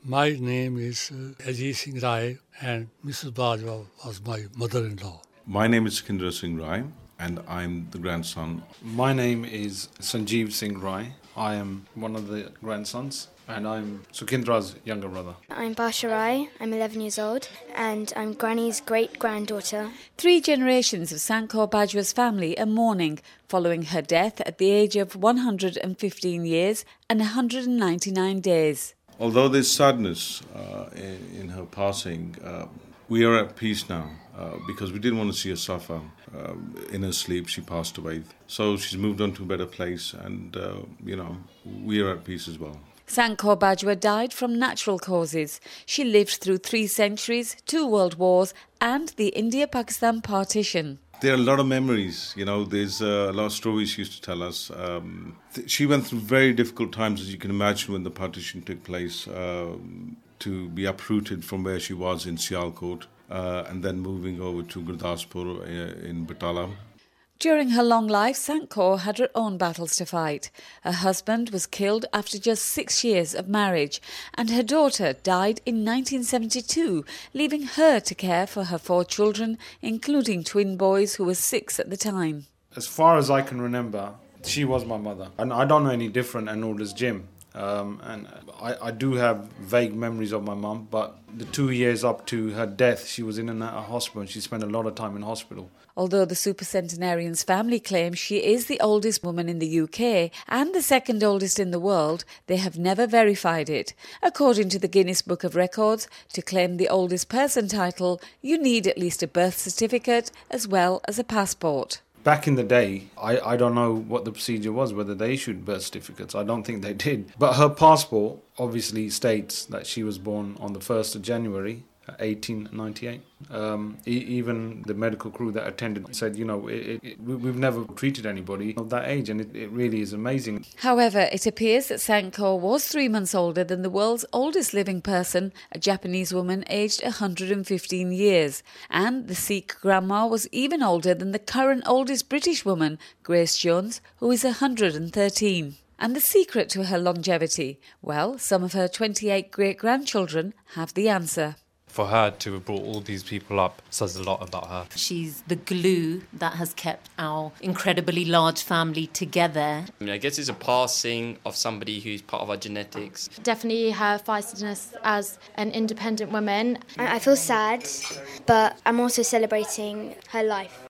My name is Ajit Singh Rai, and Mrs. Bajwa was my mother-in-law. My name is Sukhinder Singh Rai, and I'm the grandson. My name is Sanjeev Singh Rai. I am one of the grandsons, and I'm Sukhindra's younger brother. I'm Basha Rai, I'm 11 years old, and I'm Granny's great-granddaughter. 3 generations of Sankor Bajwa's family are mourning following her death at the age of 115 years and 199 days. Although there's sadness in her passing, we are at peace now because we didn't want to see her suffer. In her sleep, she passed away. So she's moved on to a better place, and, we are at peace as well. Sankor Bajwa died from natural causes. She lived through 3 centuries, 2 world wars, and the India-Pakistan partition. There are a lot of memories, there's a lot of stories she used to tell us. She went through very difficult times, as you can imagine, when the partition took place, to be uprooted from where she was in Sialkot and then moving over to Gurdaspur in Batala. During her long life, Sankor had her own battles to fight. Her husband was killed after just 6 years of marriage, and her daughter died in 1972, leaving her to care for her 4 children, including twin boys who were 6 at the time. As far as I can remember, she was my mother. And I don't know any different and nor does Jim. And I do have vague memories of my mum, but the 2 years up to her death, she was in and out of hospital, and she spent a lot of time in hospital. Although the supercentenarian's family claims she is the oldest woman in the UK and the 2nd oldest in the world, they have never verified it. According to the Guinness Book of Records, to claim the oldest person title, you need at least a birth certificate as well as a passport. Back in the day, I don't know what the procedure was, whether they issued birth certificates. I don't think they did. But her passport obviously states that she was born on the 1st of January, 1898. Even the medical crew that attended said, we've never treated anybody of that age, and it really is amazing. However, it appears that Sankor was 3 months older than the world's oldest living person, a Japanese woman aged 115 years. And the Sikh grandma was even older than the current oldest British woman, Grace Jones, who is 113. And the secret to her longevity? Well, some of her 28 great-grandchildren have the answer. For her to have brought all these people up says a lot about her. She's the glue that has kept our incredibly large family together. I guess it's a passing of somebody who's part of our genetics. Definitely her feistiness as an independent woman. I feel sad, but I'm also celebrating her life.